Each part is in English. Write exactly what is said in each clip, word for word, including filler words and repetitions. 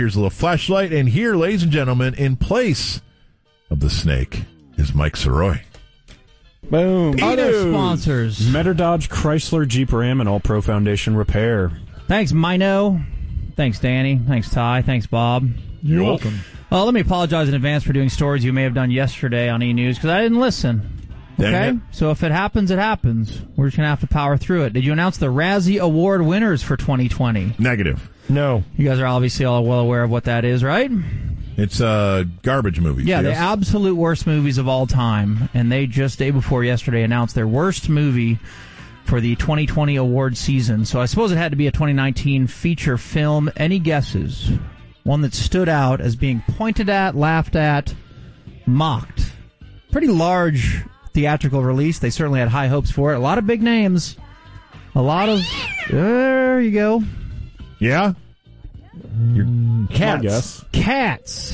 Here's a little flashlight, and here, ladies and gentlemen, in place of the snake is Mike Soroy. Boom. Other sponsors. Metter Dodge, Chrysler, Jeep Ram, and All Pro Foundation Repair. Thanks, Mino. Thanks, Danny. Thanks, Ty. Thanks, Bob. You're welcome. Well, let me apologize in advance for doing stories you may have done yesterday on E! News because I didn't listen. Okay? So if it happens, it happens. We're just going to have to power through it. Did you announce the Razzie Award winners for twenty twenty? Negative. No. You guys are obviously all well aware of what that is, right? It's a garbage movie. Yeah, yes. the absolute worst movies of all time. And they just, day before yesterday, announced their worst movie for the twenty twenty award season. So I suppose it had to be a twenty nineteen feature film. Any guesses? One that stood out as being pointed at, laughed at, mocked. Pretty large theatrical release. They certainly had high hopes for it. A lot of big names. A lot of... There you go. Yeah? Your Cats. I guess. Cats.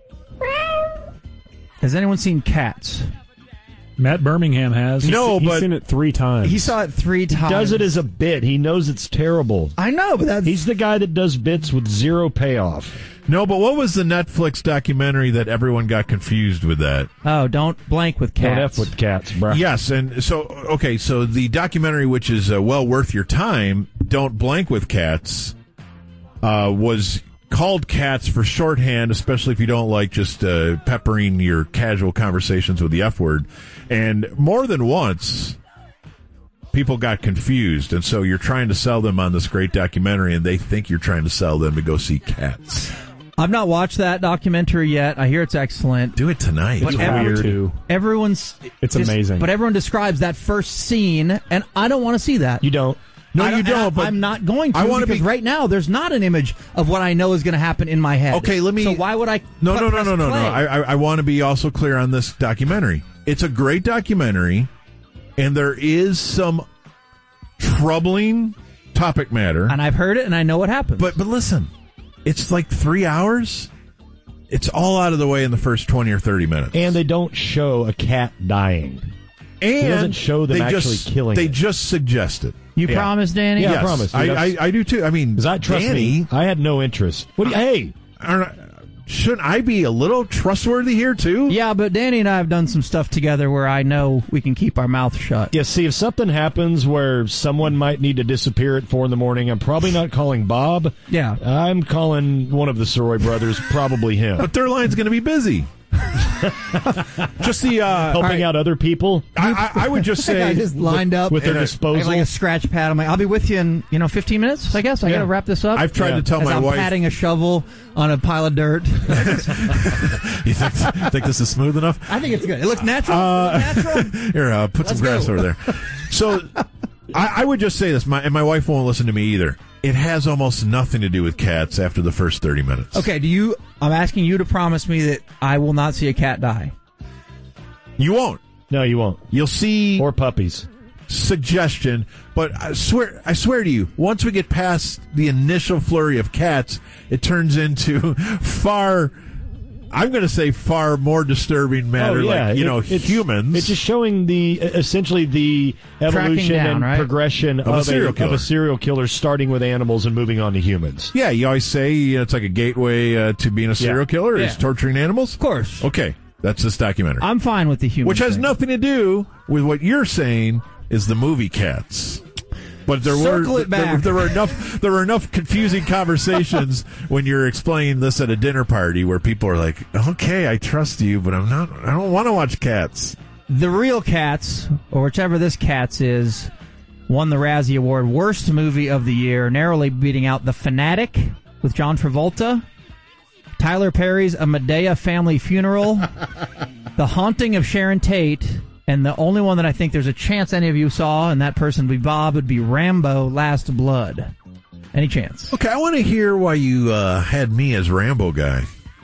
Has anyone seen Cats? Matt Birmingham has. No, he's but... He's seen it three times. He saw it three times. He does it as a bit. He knows it's terrible. I know, but that's... He's the guy that does bits with zero payoff. No, but what was the Netflix documentary that everyone got confused with that? Oh, don't blank with Don't Cats. F with cats, bro. Yes, and so, okay, so the documentary, which is uh, well worth your time, Don't Blank with Cats, uh, was called Cats for shorthand, especially if you don't like just uh, peppering your casual conversations with the F word. And more than once, people got confused, and so you're trying to sell them on this great documentary, and they think you're trying to sell them to go see Cats. I've not watched that documentary yet. I hear it's excellent. Do it tonight. But It's every- weird. Too. Everyone's... It's just- amazing. But everyone describes that first scene, and I don't want to see that. You don't. No, I you don't, I, but I'm not going to I wanna because be- right now there's not an image of what I know is going to happen in my head. Okay, let me... So why would I... No, put- no, no, press no, no, no. play? I, I, I want to be also clear on this documentary. It's a great documentary, and there is some troubling topic matter. And I've heard it, and I know what happens. But but listen, it's like three hours. It's all out of the way in the first twenty or thirty minutes. And they don't show a cat dying. And It doesn't show them they actually just, killing They it. just suggest it. you Yeah. promise, Danny? Yeah, I Yes, promise. I, That's- I, I do too. I mean, Because I trust Danny, me, I had no interest. What do you, hey, aren't I- shouldn't I be a little trustworthy here too? Yeah, but Danny and I have done some stuff together where I know we can keep our mouth shut. yeah, see, if something happens where someone might need to disappear at four in the morning, I'm probably not calling Bob. Yeah. I'm calling one of the Soroy brothers, probably him. But their line's going to be busy. Just the uh, Helping right. out other people I, I, I would just say I just lined up with their and a- I disposal. have like a scratch pad. I'm like, I'll be with you in, you know, fifteen minutes, I guess. I got to wrap this up. I've tried Yeah. to tell As my I'm wife. patting a shovel on a pile of dirt. You think, think this is smooth enough? I think it's good. It looks natural. It looks natural. Here, uh, put some Let's grass go. over there. So, I, I would just say this, my, and my wife won't listen to me either. It has almost nothing to do with cats after the first thirty minutes. Okay, do you? I'm asking you to promise me that I will not see a cat die. You won't. No, you won't. You'll see Or puppies. suggestion, but I swear, I swear to you, once we get past the initial flurry of cats, it turns into far. I'm going to say far more disturbing matter, oh, yeah. like you It- know, it's, humans. It's just showing the essentially the evolution down, and right? progression Of a serial of killer. a serial killer, starting with animals and moving on to humans. yeah, you always say you know, it's like a gateway uh, to being a serial killer is Yeah. torturing animals. Of course. Okay, that's this documentary. I'm fine with the human Which has thing. nothing to do with what you're saying is the movie Cats. But there Circle were it back. There, there were enough there were enough confusing conversations when you're explaining this at a dinner party where people are like, "Okay, I trust you, but I'm not. I don't want to watch Cats." The real Cats, or whichever this Cats is, won the Razzie Award Worst Movie of the Year, narrowly beating out The Fanatic with John Travolta, Tyler Perry's A Medea Family Funeral, The Haunting of Sharon Tate, and the only one that I think there's a chance any of you saw, and that person would be Bob, would be Rambo Last Blood. Any chance? Okay, I want to hear why you uh, had me as Rambo guy.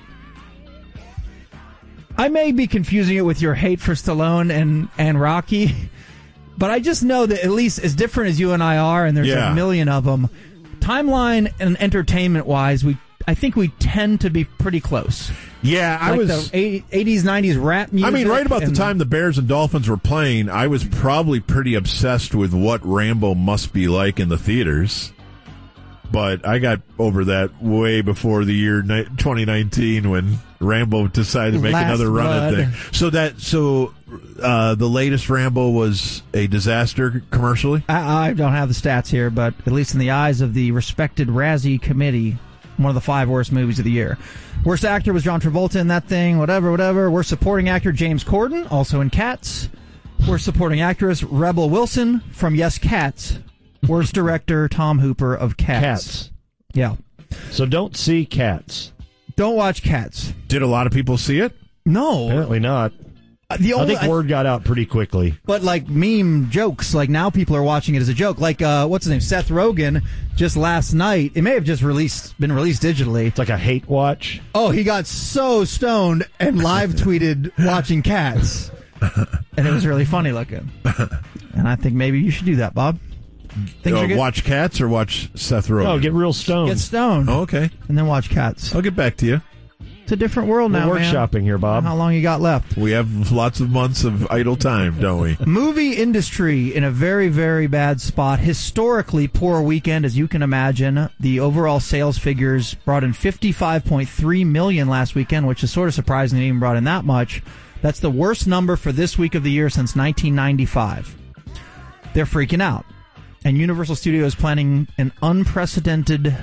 I may be confusing it with your hate for Stallone and, and Rocky, but I just know that at least as different as you and I are, and there's Yeah. a million of them, timeline and entertainment-wise, we I think we tend to be pretty close. Yeah, I like was. the eighties, nineties rap music. I mean, right about the and- time the Bears and Dolphins were playing, I was probably pretty obsessed with what Rambo must be like in the theaters. but I got over that way before the year ni- twenty nineteen when Rambo decided to make Last another run Blood. at thing. So that so uh, the latest Rambo was a disaster commercially. I, I don't have the stats here, but at least in the eyes of the respected Razzie committee, one of the five worst movies of the year. Worst actor was John Travolta in that thing, whatever, whatever. Worst supporting actor, James Corden, also in Cats. Worst supporting actress, Rebel Wilson from Yes, Cats. Worst director, Tom Hooper of Cats. Cats. Yeah. So don't see Cats. Don't watch Cats. Did a lot of people see it? No. Apparently not. The I only, think word got out pretty quickly. But like meme jokes, like now people are watching it as a joke. Like uh, what's his name, Seth Rogen, just last night. It may have just released, been released digitally. It's like a hate watch. Oh, he got so stoned and live tweeted watching Cats, and it was really funny looking. And I think maybe you should do that, Bob. Things Uh, are good. watch Cats or watch Seth Rogen? Oh, get real stoned. Get stoned, Oh, okay. and then watch Cats. I'll get back to you. It's a different world We're now, man. workshopping here, Bob. How long you got left? We have lots of months of idle time, don't we? Movie industry in a very, very bad spot. Historically poor weekend, as you can imagine. The overall sales figures brought in fifty-five point three million dollars last weekend, which is sort of surprising they even brought in that much. That's the worst number for this week of the year since nineteen ninety-five. They're freaking out. And Universal Studios planning an unprecedented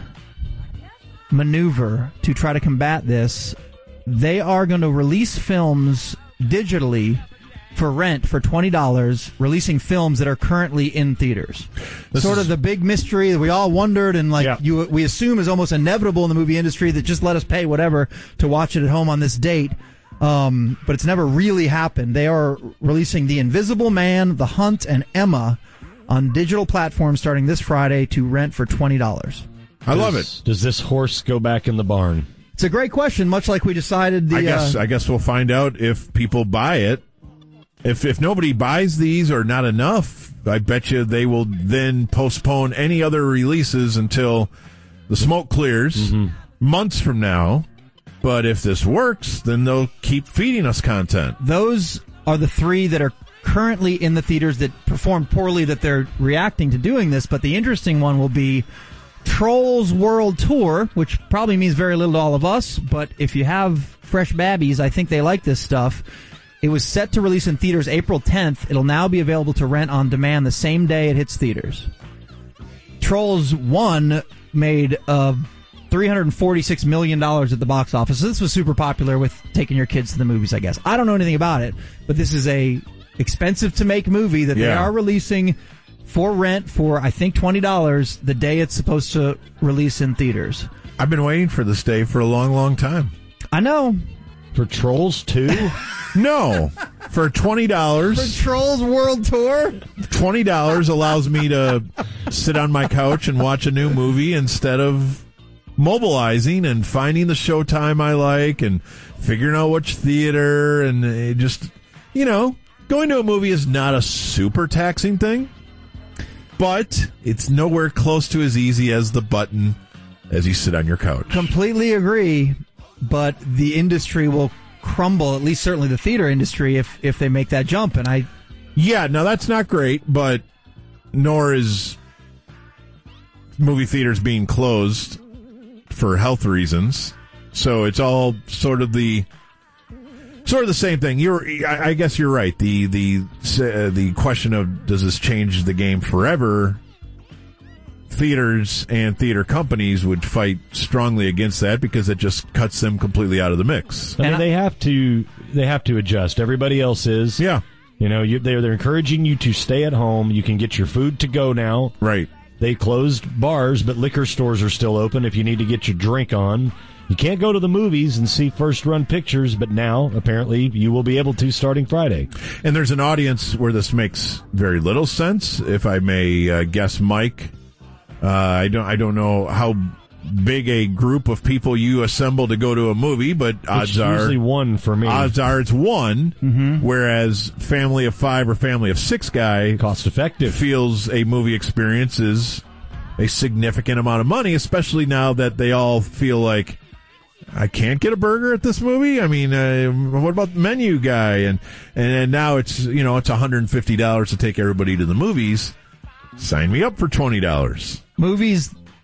maneuver to try to combat this. They are going to release films digitally for rent for twenty dollars, releasing films that are currently in theaters. This sort is- of the big mystery that we all wondered and like Yeah. you we assume is almost inevitable in the movie industry, that just let us pay whatever to watch it at home on this date. Um, but it's never really happened. They are releasing The Invisible Man, The Hunt, and Emma on digital platforms starting this Friday to rent for twenty dollars. I love it. Does- Does this horse go back in the barn? It's a great question, much like we decided the I guess uh, I guess we'll find out if people buy it. If if nobody buys these or not enough, I bet you they will then postpone any other releases until the smoke clears months from now. But if this works, then they'll keep feeding us content. those are the three that are currently in the theaters that performed poorly, that they're reacting to doing this. But the interesting one will be Trolls World Tour, which probably means very little to all of us, but if you have fresh babbies, I think they like this stuff. It was set to release in theaters April tenth. It'll now be available to rent on demand the same day it hits theaters. Trolls one made uh, three hundred forty-six million dollars at the box office. So this was super popular with taking your kids to the movies, I guess. I don't know anything about it, but this is a expensive to make movie that they Yeah. are releasing for rent for, I think, twenty dollars the day it's supposed to release in theaters. I've been waiting for this day for a long, long time. I know. For Trolls two? No, for twenty dollars. Trolls World Tour? Twenty dollars allows me to sit on my couch and watch a new movie instead of mobilizing and finding the showtime I like and figuring out which theater, and it just, you know, going to a movie is not a super taxing thing, but it's nowhere close to as easy as the button as you sit on your couch. Completely agree, but the industry will crumble, at least certainly the theater industry, if if they make that jump. And I Yeah, now that's not great, but nor is movie theaters being closed for health reasons. So it's all sort of the sort of the same thing. You're, I I guess you're right. The the uh, the question of does this change the game forever? Theaters and theater companies would fight strongly against that because it just cuts them completely out of the mix. I mean, And I- they have to. They have to adjust. Everybody else is. Yeah, You know, you, they're they're encouraging you to stay at home. You can get your food to go now. right. They closed bars, but liquor stores are still open if you need to get your drink on. You can't go to the movies and see first-run pictures, but now, apparently, you will be able to starting Friday. And there's an audience where this makes very little sense. If I may uh, guess, Mike, uh, I don't, I don't know how big a group of people you assemble to go to a movie, but odds It's are, usually one for me. odds are it's one. Whereas family of five or family of six guy Cost effective. feels a movie experience is a significant amount of money, especially now that they all feel like, I can't get a burger at this movie. I mean, uh, what about the menu guy? And, and and now it's, you know, it's one hundred fifty dollars to take everybody to the movies. Sign me up for twenty dollars. movies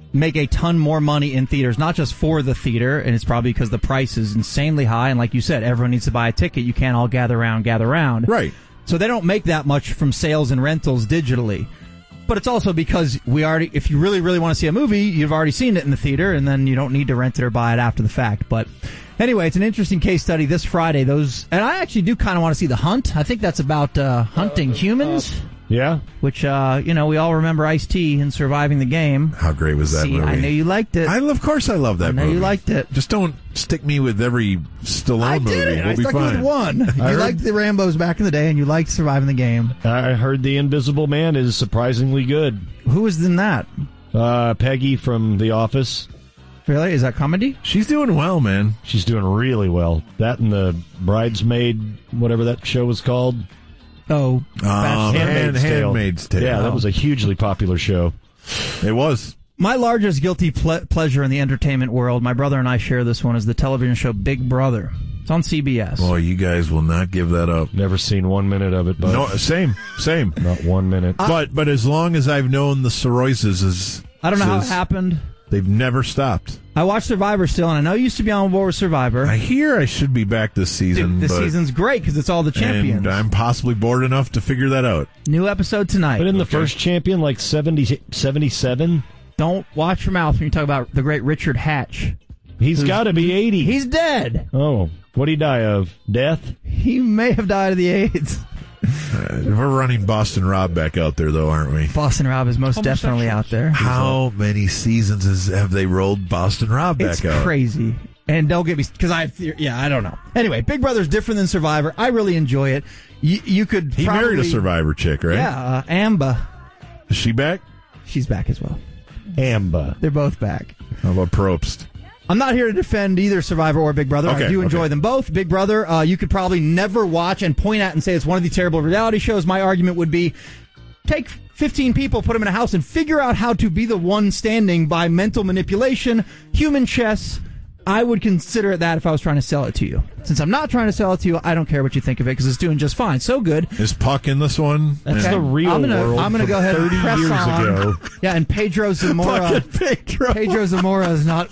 make a ton more money in theaters, not just for the theater, and it's probably because the price is insanely high, and like you said, everyone needs to buy a ticket. You can't all gather around, gather around. Right. So they don't make that much from sales and rentals digitally. But it's also because we already, if you really, really want to see a movie, you've already seen it in the theater, and then you don't need to rent it or buy it after the fact. But anyway, it's an interesting case study this Friday. Those, and I actually do kind of want to see The Hunt. I think that's about uh, hunting humans. Yeah. Which, uh, you know, we all remember Ice-T and Surviving the Game. How great was that See, movie? I know you liked it. I, of course I love that I know movie. you liked it. Just don't stick me with every Stallone I movie. did it. We'll I be stuck fine. with one. You heard- liked the Rambos back in the day, and you liked Surviving the Game. I heard The Invisible Man is surprisingly good. Who was in that? Uh, Peggy from The Office. Really? Is that comedy? She's doing well, man. She's doing really well. That and the Bridesmaid, whatever that show was called. Oh, Um, Bachelor. Hand- Handmaid's Tale. Yeah, that was a hugely popular show. It was. My largest guilty ple- pleasure in the entertainment world, my brother and I share this one, is the television show Big Brother. It's on C B S. Boy, you guys will not give that up. Never seen one minute of it, but No, same, same. not one minute. but but as long as I've known the Soroises, is I don't know how it says happened. they've never stopped. I watch Survivor still, and I know you used to be on board with Survivor. I hear I should be back this season. Dude, this but, season's great because it's all the champions. and I'm possibly bored enough to figure that out. New episode tonight. But in the Okay. first champion, like seventy, seventy-seven, Don't watch your mouth when you talk about the great Richard Hatch. he's got to be eighty. He's dead. Oh, what'd he die of? Death? He may have died of the AIDS. Uh, we're running Boston Rob back out there, though, aren't we? Boston Rob is most definitely out there. How many seasons is, have they rolled Boston Rob back It's out? crazy. And don't get me, because I, yeah, I don't know. Anyway, Big Brother's different than Survivor. I really enjoy it. You, you could He probably, married a Survivor chick, right? Yeah, uh, Amba. Is she back? She's back as well. Amba. They're both back. How about Probst? I'm not here to defend either Survivor or Big Brother. Okay, I do enjoy okay. them both. Big Brother, uh, you could probably never watch and point at and say it's one of the terrible reality shows. My argument would be take fifteen people, put them in a house, and figure out how to be the one standing by mental manipulation, human chess. I would consider it that if I was trying to sell it to you. Since I'm not trying to sell it to you, I don't care what you think of it because it's doing just fine. So good. Is Puck in this one? That's Okay. the real I'm gonna, world I'm gonna from go ahead and thirty press years on. ago. Yeah, and Pedro Zamora. Pedro. Pedro Zamora is not.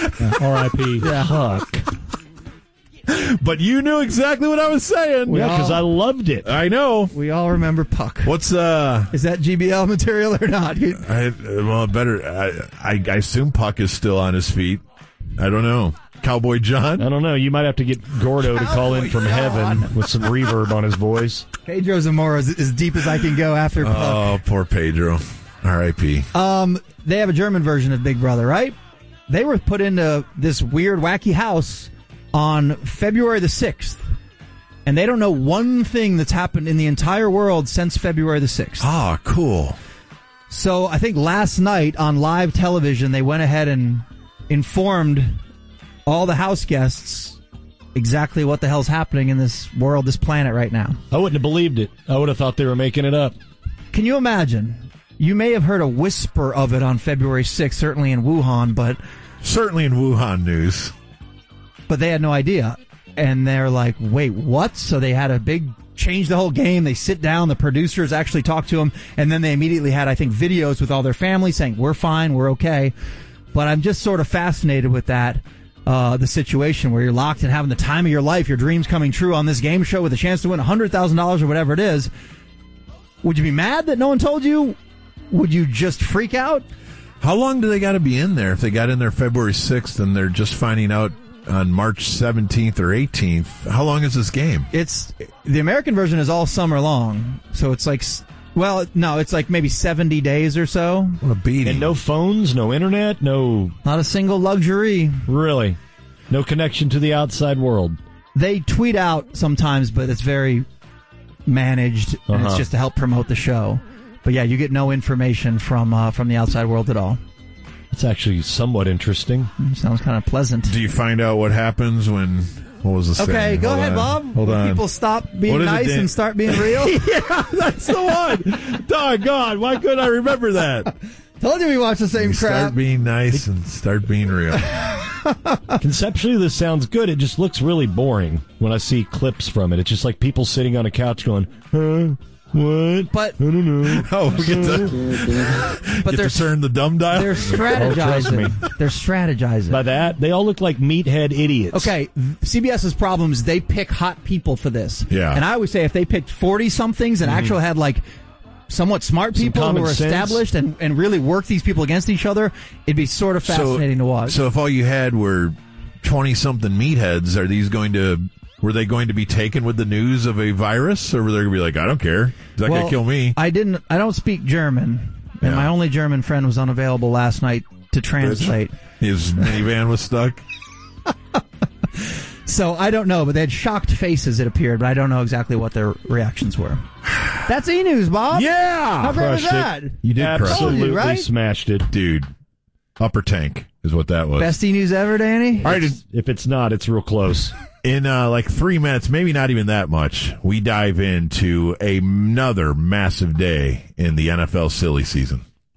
R I P Yeah. Fuck. But you knew exactly what I was saying. Yeah, because I loved it. I know. We all remember Puck. What's uh? Is that G B L material or not? You- I, well, better. I, I I assume Puck is still on his feet. I don't know. Cowboy John. I don't know. You might have to get Gordo to call in from heaven with some reverb on his voice. Pedro Zamora is as deep as I can go after Puck. Oh, poor Pedro. R I P Um, they have a German version of Big Brother, right? They were put into this weird, wacky house on February the sixth. And they don't know one thing that's happened in the entire world since February the sixth. Ah, cool. So I think last night on live television, they went ahead and informed all the house guests exactly what the hell's happening in this world, this planet right now. I wouldn't have believed it. I would have thought they were making it up. Can you imagine? You may have heard a whisper of it on February sixth, certainly in Wuhan, but Certainly in Wuhan news. but they had no idea. And they're like, wait, what? So they had a big change the whole game. They sit down, the producers actually talk to them, and then they immediately had, I think, videos with all their family saying, we're fine, we're okay. But I'm just sort of fascinated with that, uh, the situation where you're locked and having the time of your life, your dreams coming true on this game show with a chance to win one hundred thousand dollars or whatever it is. Would you be mad that no one told you? Would you just freak out? How long do they got to be in there? If they got in there February sixth and they're just finding out on March seventeenth or eighteenth, how long is this game? It's the American version is all summer long, so it's like, well, no, it's like maybe seventy days or so. What a beating. And no phones, no internet, no... Not a single luxury. Really? No connection to the outside world. They tweet out sometimes, but it's very managed, and Uh-huh. it's just to help promote the show. But yeah, you get no information from uh, from the outside world at all. It's actually somewhat interesting. Sounds kind of pleasant. Do you find out what happens when... What was the saying? Okay, go Hold ahead, on. Bob. Hold When on. people stop being What is it, nice Dan? and start being real. Yeah, that's the one. Doggone, why couldn't I remember that? Told you we watch the same You crap. Start being nice and start being real. Conceptually, this sounds good. It just looks really boring when I see clips from it. It's just like people sitting on a couch going, huh? What? But I don't know. Oh, we get to, but get they're to turn the dumb dial. they're strategizing. They're strategizing. By that, they all look like meathead idiots. Okay, CBS's problem is they pick hot people for this. Yeah. And I always say if they picked forty-somethings and actually had, like, somewhat smart Some people who common were sense. established and, and really work these people against each other, it'd be sort of fascinating so, to watch. So if all you had were twenty-something meatheads, are these going to... Were they going to be taken with the news of a virus, or were they going to be like, I don't care, is that well, going to kill me? I didn't. I don't speak German, and Yeah. my only German friend was unavailable last night to translate. His minivan was stuck. So I don't know, but they had shocked faces, it appeared, but I don't know exactly what their reactions were. That's E! News, Bob. Yeah! How great was Crushed it. that? You did crush it. Absolutely right? smashed it. Dude. Upper tank is what that was. Best E! News ever, Danny? All right, If it's not, it's real close. in uh, like three minutes, maybe not even that much, we dive into another massive day in the N F L silly season.